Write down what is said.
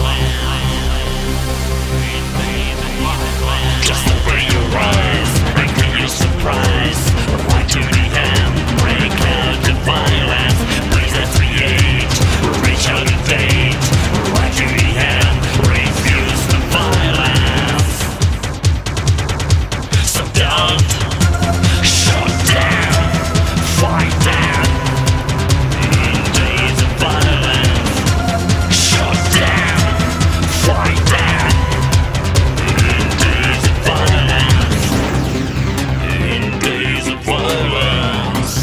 Just the way you rise, making you surprise. Why do we have break out the violence? Please let's create, reach out and date. Why do we have refuse the violence? So don't shut down, fight down. In days of violence, shut down, fight down. In days of violence, in days of violence.